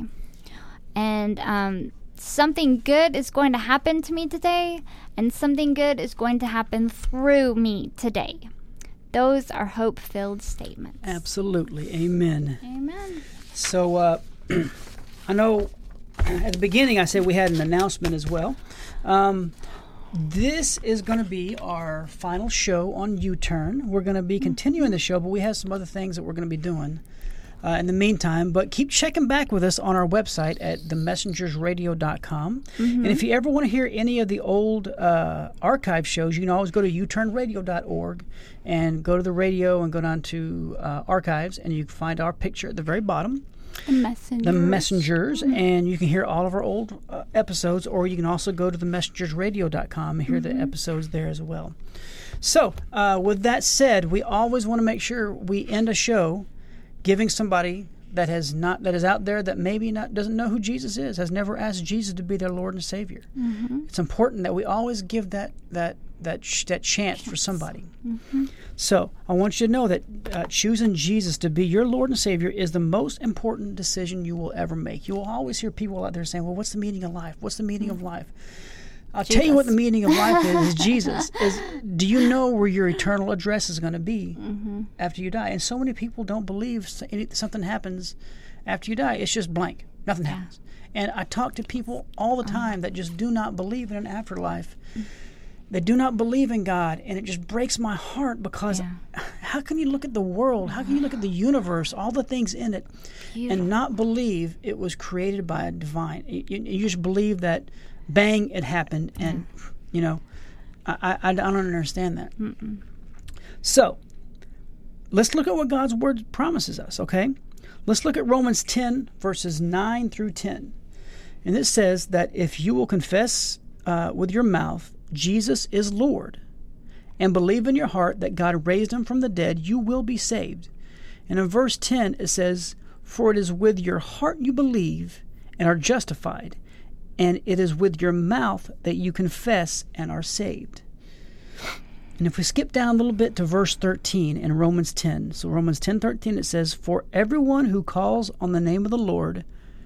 S2: And um, something good is going to happen to me today, and something good is going to happen through me today." Those are hope-filled statements.
S1: Absolutely. Amen.
S2: Amen.
S1: So uh, I know at the beginning I said we had an announcement as well. Um, this is going to be our final show on U-Turn. We're going to be continuing the show, but we have some other things that we're going to be doing uh, in the meantime. But keep checking back with us on our website at the messengers radio dot com. Mm-hmm. And if you ever want to hear any of the old uh, archive shows, you can always go to u turn radio dot org and go to the radio and go down to uh, archives, and you can find our picture at the very bottom.
S2: The messengers.
S1: The Messengers, and you can hear all of our old uh, episodes, or you can also go to the messengers radio dot com and hear
S2: Mm-hmm.
S1: the episodes there as well. So, uh, with that said, we always want to make sure we end a show giving somebody that has not that is out there that maybe not doesn't know who Jesus is, has never asked Jesus to be their Lord and Savior.
S2: Mm-hmm.
S1: It's important that we always give that that that sh- that chance for somebody.
S2: Mm-hmm.
S1: So I want you to know that uh, choosing Jesus to be your Lord and Savior is the most important decision you will ever make. You will always hear people out there saying, "Well, what's the meaning of life? What's the meaning of life?" I'll
S2: Jesus.
S1: tell you what the meaning of life is, is Jesus. Is do you know where your eternal address is going to be
S2: Mm-hmm.
S1: after you die? And so many people don't believe s- any- something happens after you die. It's just blank. Nothing
S2: Yeah.
S1: happens. And I talk to people all the time that just do not believe in an afterlife. They do not believe in God, and it just breaks my heart because
S2: Yeah.
S1: how can you look at the world? How can you look at the universe, all the things in it,
S2: Beautiful.
S1: and not believe it was created by a divine? You, you- you just believe that, bang, it happened, and you know, I, I, I don't understand that.
S2: Mm-mm.
S1: So, let's look at what God's Word promises us, okay? Let's look at Romans ten, verses nine through ten. And it says that if you will confess uh, with your mouth Jesus is Lord and believe in your heart that God raised him from the dead, you will be saved. And in verse ten, it says, "For it is with your heart you believe and are justified, and it is with your mouth that you confess and are saved." And if we skip down a little bit to verse thirteen in Romans ten, so Romans ten thirteen, it says, "For everyone who calls on the name of the Lord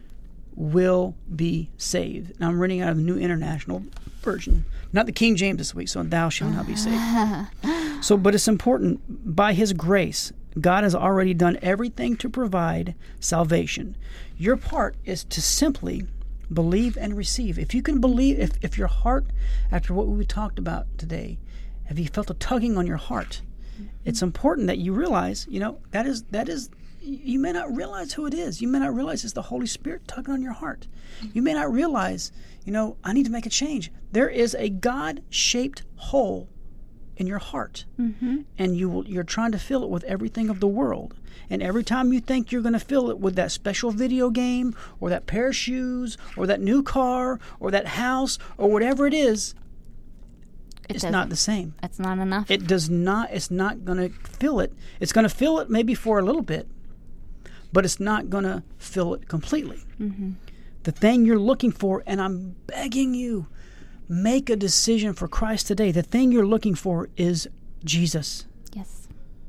S1: will be saved." Now I'm reading out of the New International Version, not the King James this week, so "thou shalt not be saved." So, but it's important, by His grace, God has already done everything to provide salvation. Your part is to simply believe and receive. If you can believe, if, if your heart, after what we talked about today, have you felt a tugging on your heart? Mm-hmm. It's important that you realize, you know, that is, that is, you may not realize who it is. You may not realize it's the Holy Spirit tugging on your heart. You may not realize, you know, I need to make a change. There is a God-shaped hole in your heart,
S2: Mm-hmm.
S1: and you will, you're trying to fill it with everything of the world. And every time you think you're going to fill it with that special video game or that pair of shoes or that new car or that house or whatever it is,
S2: It
S1: it's
S2: doesn't.
S1: not the same.
S2: It's not enough.
S1: It does not, it's not going to fill it. It's going to fill it maybe for a little bit, but it's not going to fill it completely.
S2: Mm-hmm.
S1: The thing you're looking for, and I'm begging you, make a decision for Christ today. The thing you're looking for is Jesus.
S2: Yes.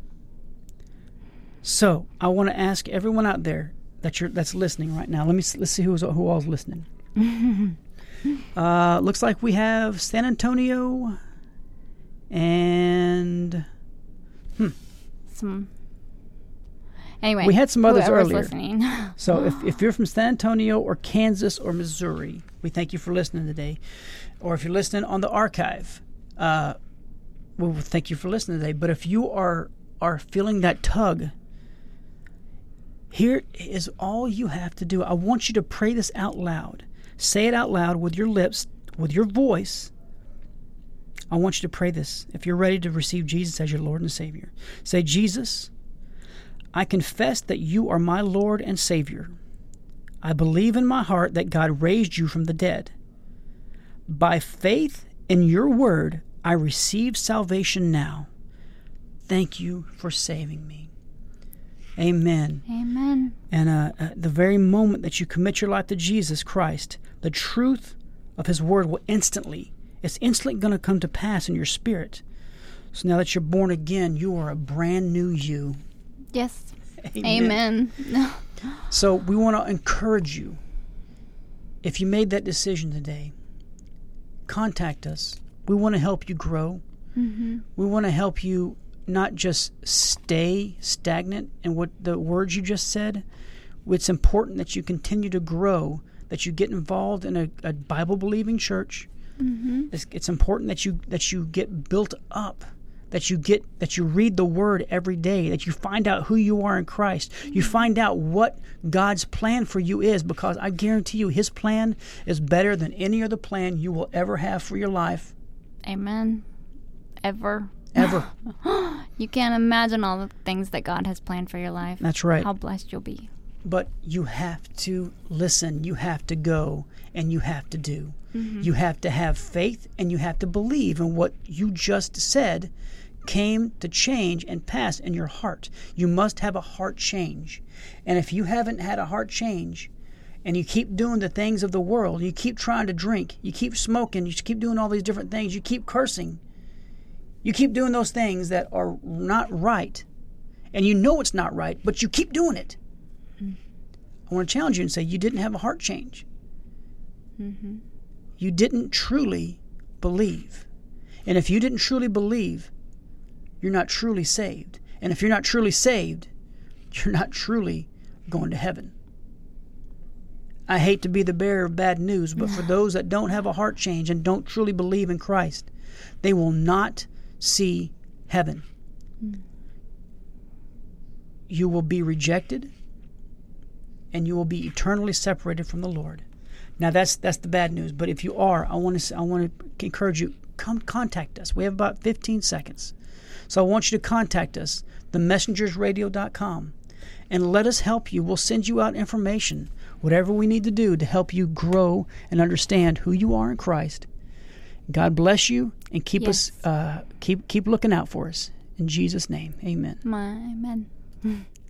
S1: So I want to ask everyone out there that you're that's listening right now. Let me let's see who's who all's listening. uh, looks like we have San Antonio and
S2: Some. Anyway,
S1: we had some others
S2: whoever's
S1: earlier.
S2: Listening.
S1: So if, if you're from San Antonio or Kansas or Missouri, we thank you for listening today. Or if you're listening on the archive, uh, we will thank you for listening today. But if you are are feeling that tug, here is all you have to do. I want you to pray this out loud. Say it out loud with your lips, with your voice. I want you to pray this. If you're ready to receive Jesus as your Lord and Savior, say, Jesus, I confess that you are my Lord and Savior. I believe in my heart that God raised you from the dead. By faith in your word, I receive salvation now. Thank you for saving me. Amen.
S2: Amen.
S1: And uh, at the very moment that you commit your life to Jesus Christ, the truth of his word will instantly, it's instantly going to come to pass in your spirit. So now that you're born again, you are a brand new you.
S2: Yes.
S1: Amen.
S2: Amen.
S1: So we want to encourage you. If you made that decision today, contact us. We want to help you grow.
S2: Mm-hmm.
S1: We want to help you not just stay stagnant in what the words you just said. It's important that you continue to grow, that you get involved in a, a Bible-believing church.
S2: Mm-hmm.
S1: It's, it's important that you that you get built up, that you get that you read the Word every day, that you find out who you are in Christ. You find out what God's plan for you is, because I guarantee you His plan is better than any other plan you will ever have for your life.
S2: Amen. Ever.
S1: Ever.
S2: You can't imagine all the things that God has planned for your life.
S1: That's right.
S2: How blessed you'll be.
S1: But you have to listen, you have to go, and you have to do. Mm-hmm. You have to have faith, and you have to believe in what you just said came to change and pass in your heart. You must have a heart change. And if you haven't had a heart change, and you keep doing the things of the world, you keep trying to drink, you keep smoking, you keep doing all these different things, you keep cursing, you keep doing those things that are not right, and you know it's not right, but you keep doing it. Mm-hmm. I want to challenge you and say you didn't have a heart change.
S2: Mm-hmm.
S1: You didn't truly believe. And if you didn't truly believe, you're not truly saved. And if you're not truly saved, you're not truly going to heaven. I hate to be the bearer of bad news, but for those that don't have a heart change and don't truly believe in Christ, they will not see heaven. Mm. You will be rejected, and you will be eternally separated from the Lord. Now that's that's the bad news. But if you are, I want to I want to encourage you, come contact us. We have about fifteen seconds, so I want you to contact us, the messengers radio dot com, and let us help you. We'll send you out information, whatever we need to do to help you grow and understand who you are in Christ. God bless you, and keep
S2: yes.
S1: us uh, keep keep looking out for us. In Jesus' name, amen.
S2: My amen.